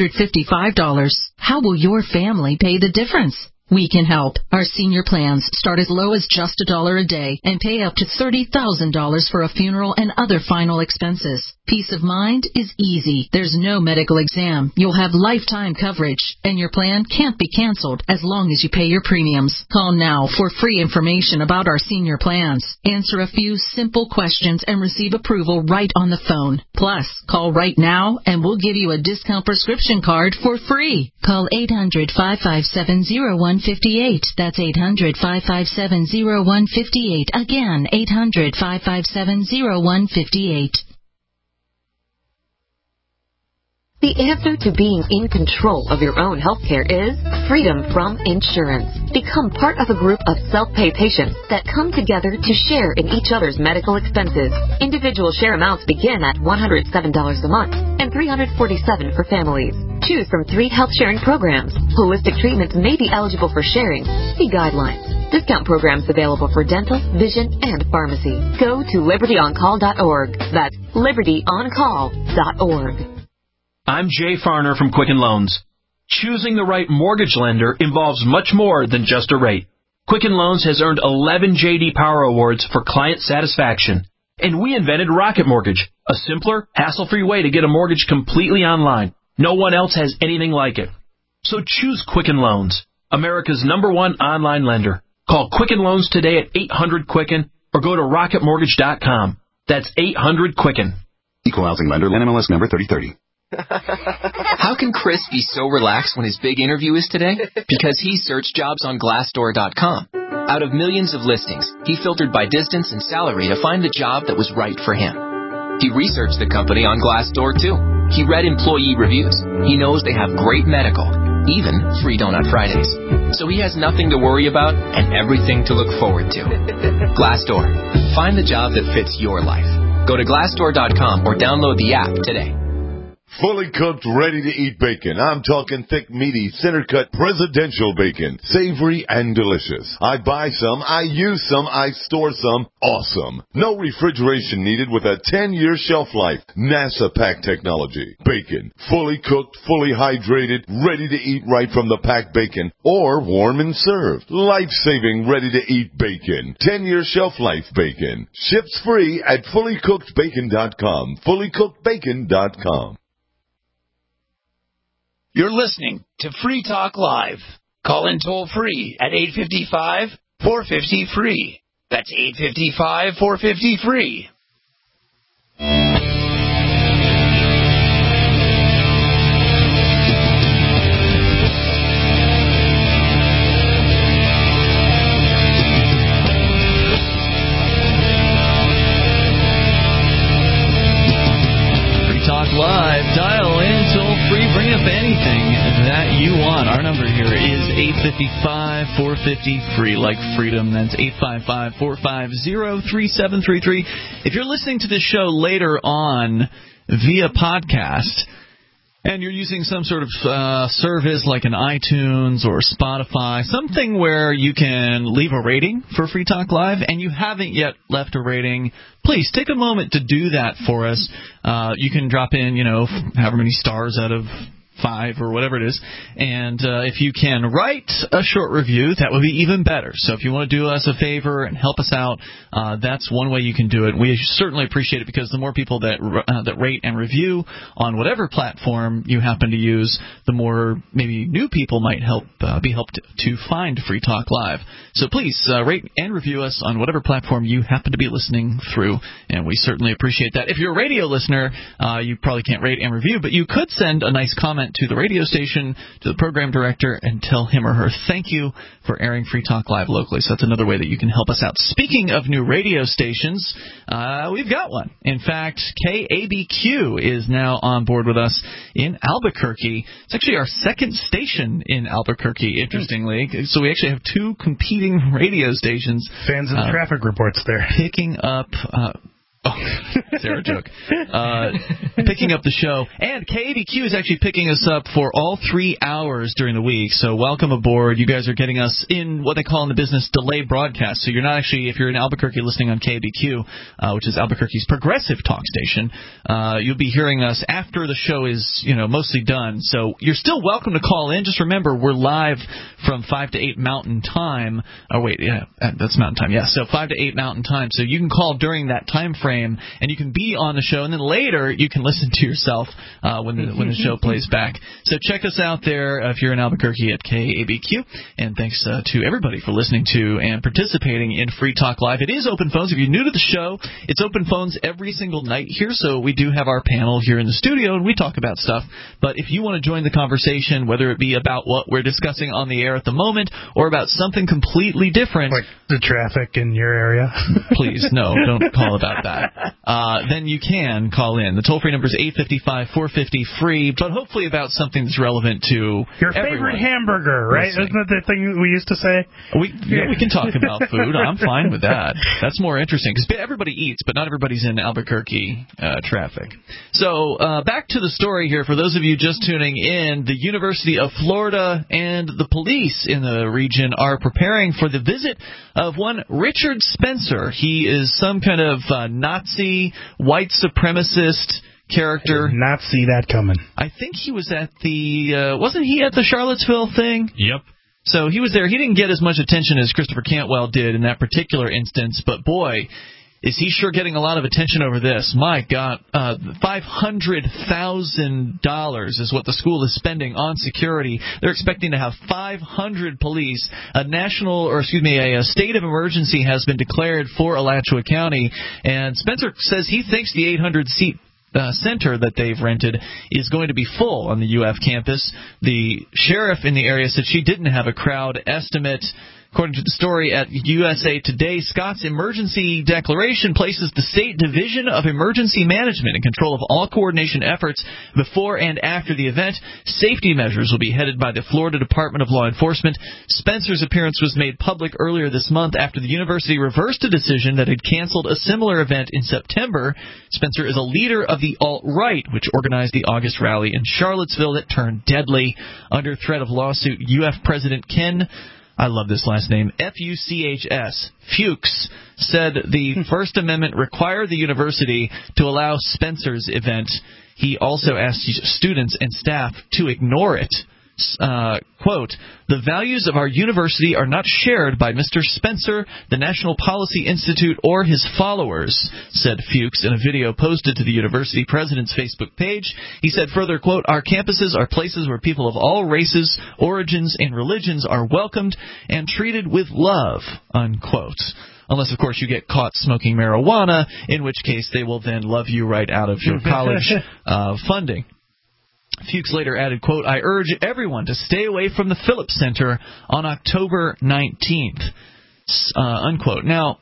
$255. How will your family pay the difference? We can help. Our senior plans start as low as just $1 a day and pay up to $30,000 for a funeral and other final expenses. Peace of mind is easy. There's no medical exam. You'll have lifetime coverage, and your plan can't be canceled as long as you pay your premiums. Call now for free information about our senior plans. Answer a few simple questions and receive approval right on the phone. Plus, call right now and we'll give you a discount prescription card for free. Call 800-557-01 800-557-0158. That's 800-557-0158. Again, 800-557-0158. The answer to being in control of your own healthcare is freedom from insurance. Become part of a group of self-pay patients that come together to share in each other's medical expenses. Individual share amounts begin at $107 a month and $347 for families. Choose from 3 health-sharing programs. Holistic treatments may be eligible for sharing. See guidelines. Discount programs available for dental, vision, and pharmacy. Go to libertyoncall.org. That's libertyoncall.org. I'm Jay Farner from Quicken Loans. Choosing the right mortgage lender involves much more than just a rate. Quicken Loans has earned 11 J.D. Power Awards for client satisfaction. And we invented Rocket Mortgage, a simpler, hassle-free way to get a mortgage completely online. No one else has anything like it. So choose Quicken Loans, America's #1 online lender. Call Quicken Loans today at 800-QUICKEN or go to rocketmortgage.com. That's 800-QUICKEN. Equal housing lender, NMLS number 3030. How can Chris be so relaxed when his big interview is today? Because he searched jobs on Glassdoor.com. Out of millions of listings, he filtered by distance and salary to find the job that was right for him. He researched the company on Glassdoor, too. He read employee reviews. He knows they have great medical, even free Donut Fridays. So he has nothing to worry about and everything to look forward to. Glassdoor. Find the job that fits your life. Go to Glassdoor.com or download the app today. Fully cooked, ready-to-eat bacon. I'm talking thick, meaty, center-cut presidential bacon. Savory and delicious. I buy some, I use some, I store some. Awesome. No refrigeration needed with a 10-year shelf life. NASA pack technology. Bacon. Fully cooked, fully hydrated, ready to eat right from the packed bacon. Or warm and served. Life-saving, ready-to-eat bacon. 10-year shelf life bacon. Ships free at fullycookedbacon.com. Fullycookedbacon.com. You're listening to Free Talk Live. Call in toll free at 855-450-FREE. That's 855-450-FREE. Free Talk Live. Dial in toll free. Bring up anything that you want. Our number here is 855-450-FREE, like freedom. That's 855-450-3733. If you're listening to this show later on via podcast, and you're using some sort of service like an iTunes or Spotify, something where you can leave a rating for Free Talk Live, and you haven't yet left a rating, please take a moment to do that for us. You can drop in, however many stars out of 5 or whatever it is, and if you can write a short review, that would be even better. So if you want to do us a favor and help us out, that's one way you can do it. We certainly appreciate it, because the more people that rate and review on whatever platform you happen to use, the more maybe new people might be helped to find Free Talk Live. So please rate and review us on whatever platform you happen to be listening through, and we certainly appreciate that. If you're a radio listener, you probably can't rate and review, but you could send a nice comment to the radio station, to the program director, and tell him or her thank you for airing Free Talk Live locally. So that's another way that you can help us out. Speaking of new radio stations, we've got one. In fact, KABQ is now on board with us in Albuquerque. It's actually our second station in Albuquerque, interestingly. So we actually have 2 competing radio stations. Fans of the traffic reports there. Picking up... Sarah joke. Picking up the show. And KABQ is actually picking us up for all 3 hours during the week. So welcome aboard. You guys are getting us in what they call in the business delay broadcast. So you're not actually, if you're in Albuquerque listening on KABQ, which is Albuquerque's progressive talk station, you'll be hearing us after the show is, mostly done. So you're still welcome to call in. Just remember, we're live from 5 to 8 Mountain Time. Oh, wait, yeah, that's Mountain Time. Yeah, so 5 to 8 Mountain Time. So you can call during that time frame frame, and you can be on the show, and then later you can listen to yourself when the show plays back. So check us out there if you're in Albuquerque at KABQ, and thanks to everybody for listening to and participating in Free Talk Live. It is open phones. If you're new to the show, it's open phones every single night here, so we do have our panel here in the studio, and we talk about stuff. But if you want to join the conversation, whether it be about what we're discussing on the air at the moment or about something completely different, like the traffic in your area, please, no, don't call about that. Then you can call in. The toll-free number is 855-450-FREE, but hopefully about something that's relevant to your everyone. Favorite hamburger, right? Isn't that the thing we used to say? We can talk about food. I'm fine with that. That's more interesting because everybody eats, but not everybody's in Albuquerque traffic. So back to the story here. For those of you just tuning in, the University of Florida and the police in the region are preparing for the visit of one Richard Spencer. He is some kind of Nazi, white supremacist character. I did not see that coming. I think he was at the wasn't he at the Charlottesville thing? Yep. So he was there. He didn't get as much attention as Christopher Cantwell did in that particular instance, but boy, is he sure getting a lot of attention over this. My God, $500,000 is what the school is spending on security. They're expecting to have 500 police. A state of emergency has been declared for Alachua County, and Spencer says he thinks the 800-seat center that they've rented is going to be full on the UF campus. The sheriff in the area said she didn't have a crowd estimate. According to the story at USA Today, Scott's emergency declaration places the State Division of Emergency Management in control of all coordination efforts before and after the event. Safety measures will be headed by the Florida Department of Law Enforcement. Spencer's appearance was made public earlier this month after the university reversed a decision that had canceled a similar event in September. Spencer is a leader of the alt-right, which organized the August rally in Charlottesville that turned deadly. Under threat of lawsuit, UF President Ken, I love this last name, Fuchs, Fuchs, said the First Amendment required the university to allow Spencer's event. He also asked students and staff to ignore it. Quote, the values of our university are not shared by Mr. Spencer, the National Policy Institute, or his followers, said Fuchs in a video posted to the university president's Facebook page. He said further, quote, our campuses are places where people of all races, origins, and religions are welcomed and treated with love, unquote. Unless, of course, you get caught smoking marijuana, in which case they will then love you right out of your college funding. Fuchs later added, quote, I urge everyone to stay away from the Phillips Center on October 19th, unquote. Now,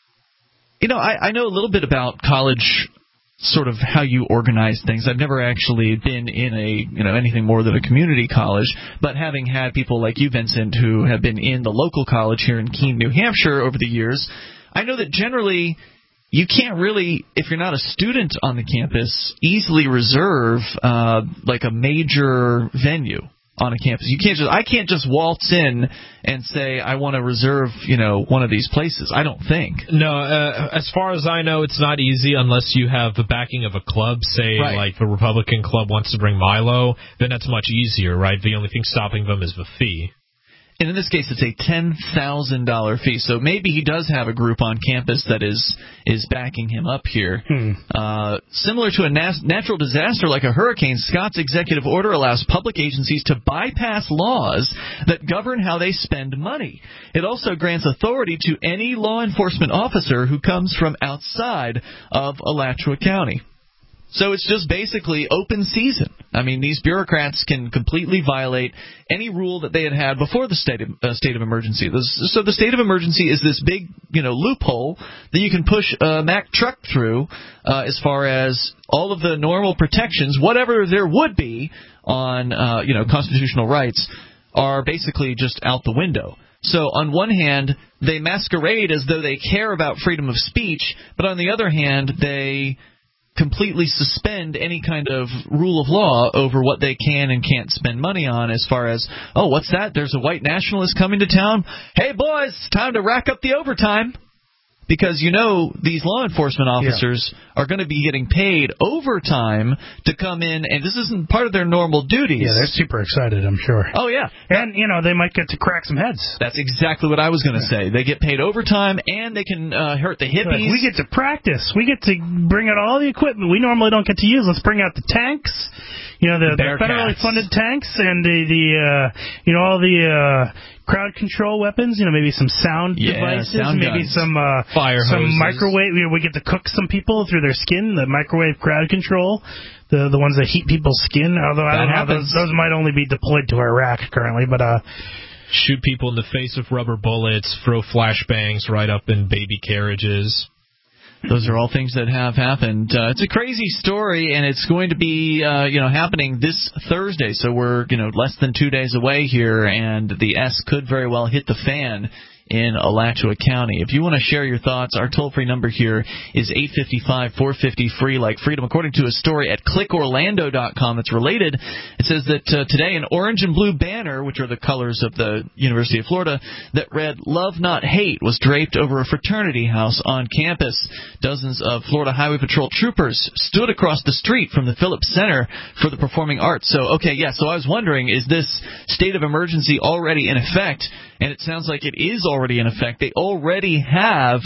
I know a little bit about college, sort of how you organize things. I've never actually been in anything more than a community college, but having had people like you, Vincent, who have been in the local college here in Keene, New Hampshire over the years, I know that generally you can't really, if you're not a student on the campus, easily reserve like a major venue on a campus. I can't just waltz in and say I want to reserve, one of these places. I don't think. No, as far as I know, it's not easy unless you have the backing of a club. Say, right. Like the Republican club wants to bring Milo, then that's much easier, right? The only thing stopping them is the fee. And in this case, it's a $10,000 fee. So maybe he does have a group on campus that is backing him up here. Similar to a natural disaster like a hurricane, Scott's executive order allows public agencies to bypass laws that govern how they spend money. It also grants authority to any law enforcement officer who comes from outside of Alachua County. So it's just basically open season. I mean, these bureaucrats can completely violate any rule that they had before the state of emergency. So the state of emergency is this big, loophole that you can push a Mack truck through as far as all of the normal protections, whatever there would be on, constitutional rights, are basically just out the window. So on one hand, they masquerade as though they care about freedom of speech, but on the other hand, they completely suspend any kind of rule of law over what they can and can't spend money on as far as, oh, what's that? There's a white nationalist coming to town. Hey, boys, time to rack up the overtime. because these law enforcement officers are going to be getting paid overtime to come in, and this isn't part of their normal duties. Yeah, they're super excited, I'm sure. Oh, yeah. And, they might get to crack some heads. That's exactly what I was going to say. They get paid overtime, and they can hurt the hippies. Like, we get to practice. We get to bring out all the equipment we normally don't get to use. Let's bring out the tanks, the federally funded tanks, and all the crowd control weapons, maybe some sound devices, maybe some fire some hoses. microwave. We get to cook some people through their skin, the microwave crowd control, the ones that heat people's skin. Although I don't know, those might only be deployed to Iraq currently, but shoot people in the face with rubber bullets, throw flashbangs right up in baby carriages. Those are all things that have happened. It's a crazy story, and it's going to be, happening this Thursday. So we're, less than 2 days away here, and the S could very well hit the fan in Alachua County. If you want to share your thoughts, our toll-free number here is 855-450-FREE, like freedom. According to a story at clickorlando.com that's related, it says that today an orange and blue banner, which are the colors of the University of Florida, that read "Love Not Hate" was draped over a fraternity house on campus. Dozens of Florida Highway Patrol troopers stood across the street from the Phillips Center for the performing arts. So I was wondering, is this state of emergency already in effect? And it sounds like it is already in effect. They already have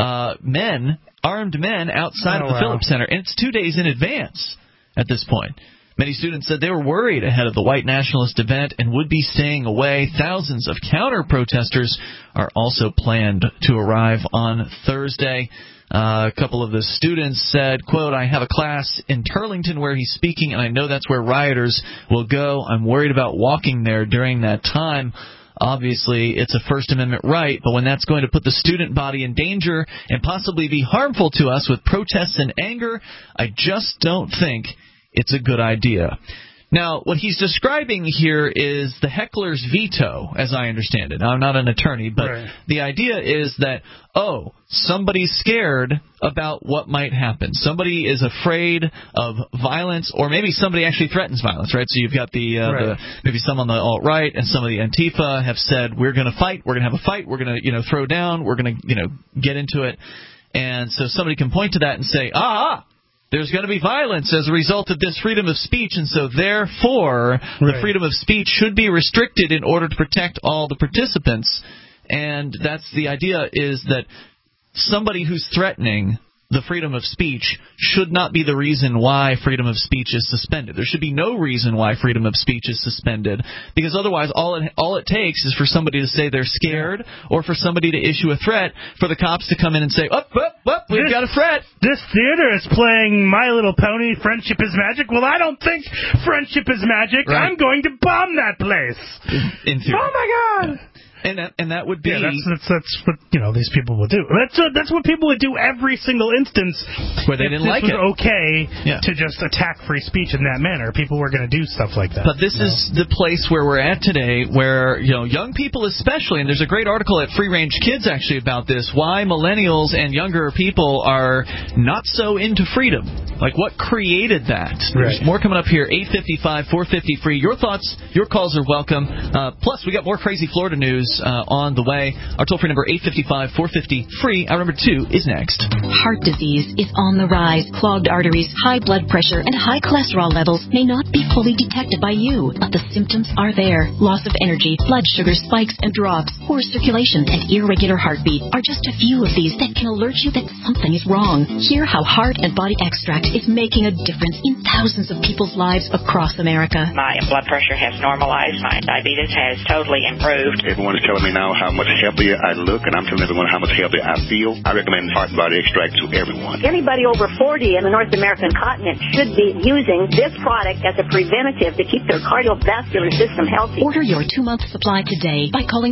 armed men outside of the Phillips Center, and it's 2 days in advance at this point. Many students said they were worried ahead of the white nationalist event and would be staying away. Thousands of counter-protesters are also planned to arrive on Thursday. A couple of the students said, quote, "I have a class in Turlington where he's speaking, and I know that's where rioters will go. I'm worried about walking there during that time." Obviously, it's a First Amendment right, but when that's going to put the student body in danger and possibly be harmful to us with protests and anger, I just don't think it's a good idea. Now, what he's describing here is the heckler's veto, as I understand it. Now, I'm not an attorney, but the idea is that, somebody's scared about what might happen. Somebody is afraid of violence, or maybe somebody actually threatens violence, right? So you've got the maybe some on the alt-right and some of the Antifa have said, we're going to fight, we're going to have a fight, we're going to, throw down, we're going to, get into it. And so somebody can point to that and say, there's going to be violence as a result of this freedom of speech, and so therefore the freedom of speech should be restricted in order to protect all the participants. And that's the idea, is that somebody who's threatening the freedom of speech should not be the reason why freedom of speech is suspended. There should be no reason why freedom of speech is suspended, because otherwise all it takes is for somebody to say they're scared, or for somebody to issue a threat for the cops to come in and say, we've got a threat. This theater is playing My Little Pony, Friendship is Magic. Well, I don't think friendship is magic. Right. I'm going to bomb that place. In theory. Oh, my God. Yeah. And that would be... Yeah, that's what, these people would do. That's what people would do every single instance where they didn't like it. It was okay to just attack free speech in that manner. People were going to do stuff like that. But this is the place where we're at today, where, young people especially, and there's a great article at Free Range Kids actually about this, why millennials and younger people are not so into freedom. Like, what created that? There's more coming up here, 855-450-FREE. Your thoughts, your calls are welcome. Plus, we got more crazy Florida news on the way. Our toll-free number, 855-450-FREE. Our number 2 is next. Heart disease is on the rise. Clogged arteries, high blood pressure, and high cholesterol levels may not be fully detected by you, but the symptoms are there. Loss of energy, blood sugar spikes and drops, poor circulation, and irregular heartbeat are just a few of these that can alert you that something is wrong. Hear how Heart and Body Extract is making a difference in thousands of people's lives across America. My blood pressure has normalized. My diabetes has totally improved. Everyone is telling me now how much healthier I look, and I'm telling everyone how much healthier I feel. I recommend Heart and Body Extract to everyone. Anybody over 40 in the North American continent should be using this product as a preventative to keep their cardiovascular system healthy. Order your 2-month supply today by calling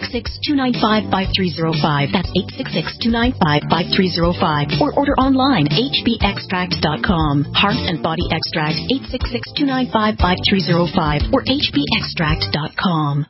866-295-5305. That's 866-295-5305. Or order online, hbextract.com. Heart and Body Extract, 866-295-5305 or hbextract.com.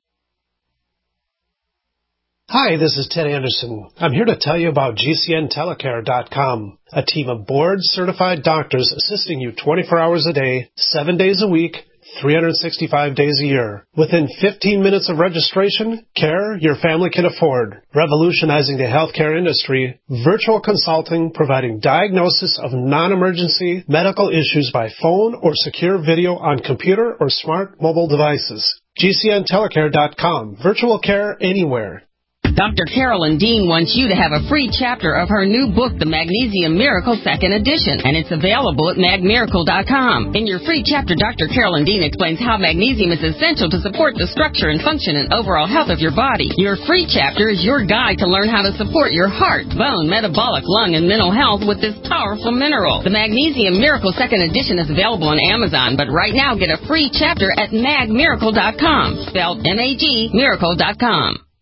Hi, this is Ted Anderson. I'm here to tell you about GCNtelecare.com, a team of board-certified doctors assisting you 24 hours a day, 7 days a week, 365 days a year. Within 15 minutes of registration, care your family can afford. Revolutionizing the healthcare industry, virtual consulting providing diagnosis of non-emergency medical issues by phone or secure video on computer or smart mobile devices. GCNtelecare.com. Virtual care anywhere. Dr. Carolyn Dean wants you to have a free chapter of her new book, The Magnesium Miracle 2nd Edition, and it's available at magmiracle.com. In your free chapter, Dr. Carolyn Dean explains how magnesium is essential to support the structure and function and overall health of your body. Your free chapter is your guide to learn how to support your heart, bone, metabolic, lung, and mental health with this powerful mineral. The Magnesium Miracle 2nd Edition is available on Amazon, but right now get a free chapter at magmiracle.com, spelled M-A-G, miracle.com.